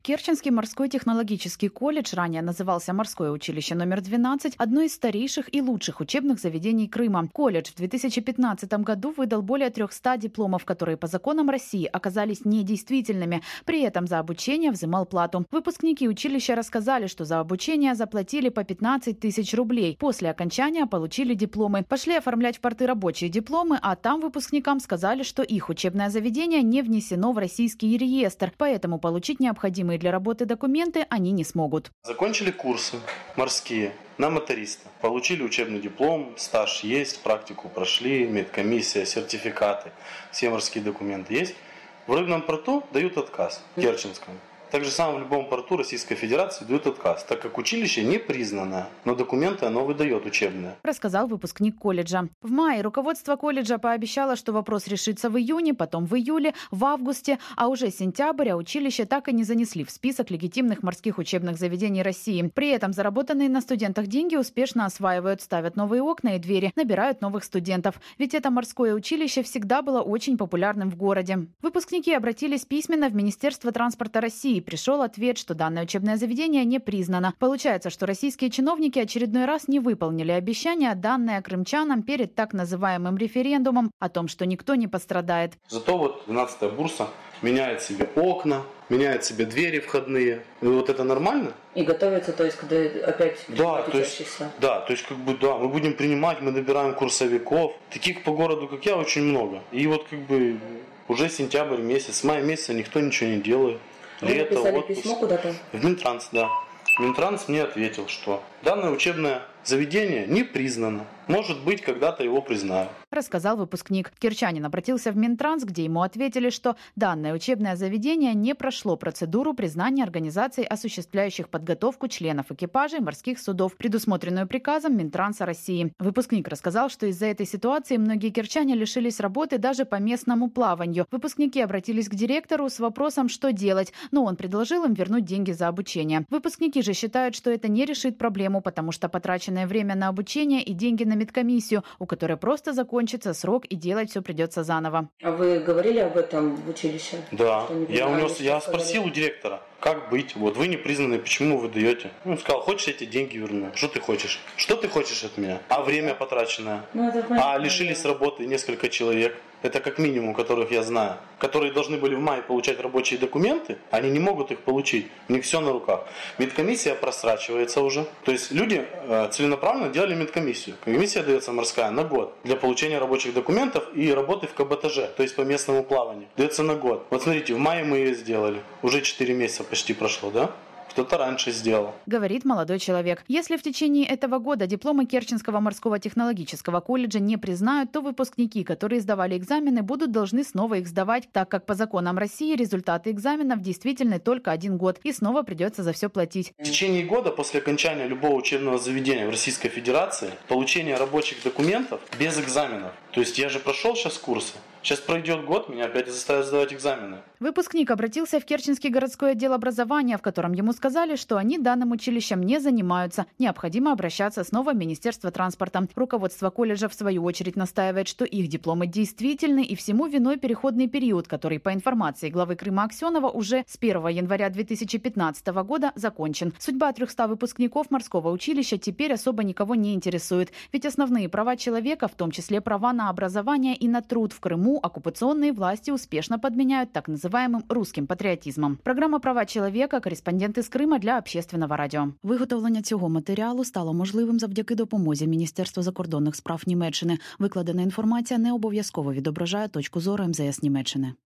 Керченский морской технологический колледж, ранее назывался Морское училище номер 12, одно из старейших и лучших учебных заведений Крыма. Колледж в 2015 году выдал более 300 дипломов, которые по законам России оказались недействительными. При этом за обучение взимал плату. Выпускники училища рассказали, что за обучение заплатили по 15 тысяч рублей. После окончания получили дипломы. Пошли оформлять в порты рабочие дипломы, а там выпускникам сказали, что их учебное заведение не внесено в российский реестр, поэтому получить необходимые для работы документы они не смогут. Закончили курсы морские на моториста. Получили учебный диплом, стаж есть, практику прошли, медкомиссия, сертификаты, все морские документы есть. В рыбном порту дают отказ, в Керченском. Так же самое в любом порту Российской Федерации дают отказ, так как училище не признано, но документы оно выдает учебные. Рассказал выпускник колледжа. В мае руководство колледжа пообещало, что вопрос решится в июне, потом в июле, в августе, а уже сентябрь, а училище так и не занесли в список легитимных морских учебных заведений России. При этом заработанные на студентах деньги успешно осваивают, ставят новые окна и двери, набирают новых студентов. Ведь это морское училище всегда было очень популярным в городе. Выпускники обратились письменно в Министерство транспорта России. Пришел ответ, что данное учебное заведение не признано. Получается, что российские чиновники очередной раз не выполнили обещание, данное крымчанам перед так называемым референдумом о том, что никто не пострадает. Зато вот 12-я бурса меняет себе окна, меняет себе двери входные. И вот это нормально? И готовится, то есть, когда опять учащихся. Да, то есть, мы будем принимать, мы набираем курсовиков. Таких по городу, как я, очень много. И вот уже сентябрь месяц, с мая месяца никто ничего не делает. Вы написали письмо куда-то? В Минтранс, да. Минтранс мне ответил, что данное учебное заведение не признано. Может быть, когда-то его признают. Рассказал выпускник. Кирчанин обратился в Минтранс, где ему ответили, что данное учебное заведение не прошло процедуру признания организаций, осуществляющих подготовку членов экипажей морских судов, предусмотренную приказом Минтранса России. Выпускник рассказал, что из-за этой ситуации многие кирчане лишились работы даже по местному плаванию. Выпускники обратились к директору с вопросом, что делать, но он предложил им вернуть деньги за обучение. Выпускники же считают, что это не решит проблему, потому что потраченное время на обучение и деньги на медкомиссию, у которой просто закончится срок и делать все придется заново. А вы говорили об этом в училище? Да, я спросил у директора, как быть, вот вы не признаны, почему вы даете? Он сказал, хочешь, я тебе деньги верну. Что ты хочешь? Что ты хочешь от меня? А время потраченное? Лишились работы несколько человек. Это как минимум, которых я знаю, которые должны были в мае получать рабочие документы, они не могут их получить, у них все на руках. Медкомиссия просрачивается уже. То есть люди целенаправленно делали медкомиссию. Комиссия дается морская на год для получения рабочих документов и работы в КБТЖ, то есть по местному плаванию. Дается на год. Вот смотрите, в мае мы ее сделали. Уже 4 месяца почти прошло, да? Кто-то раньше сделал. Говорит молодой человек. Если в течение этого года дипломы Керченского морского технологического колледжа не признают, то выпускники, которые сдавали экзамены, будут должны снова их сдавать, так как по законам России результаты экзаменов действительны только 1 год, и снова придется за все платить. В течение года после окончания любого учебного заведения в Российской Федерации получение рабочих документов без экзаменов. То есть я же прошел сейчас курсы. Сейчас пройдет год, меня опять заставят сдавать экзамены. Выпускник обратился в Керченский городской отдел образования, в котором ему сказали, что они данным училищем не занимаются. Необходимо обращаться снова в Министерство транспорта. Руководство колледжа, в свою очередь, настаивает, что их дипломы действительны, и всему виной переходный период, который, по информации главы Крыма Аксенова, уже с 1 января 2015 года закончен. Судьба 300 выпускников морского училища теперь особо никого не интересует. Ведь основные права человека, в том числе права на образование и на труд в Крыму, оккупационные власти успешно подменяют так называемым русским патріотизмом. Програма «Права чоловіка», кореспондент з Крима для Общественного радіо. Виготовлення цього матеріалу стало можливим завдяки допомозі Міністерства закордонних справ Німеччини. Викладена інформація не обов'язково відображає точку зору МЗС Німеччини.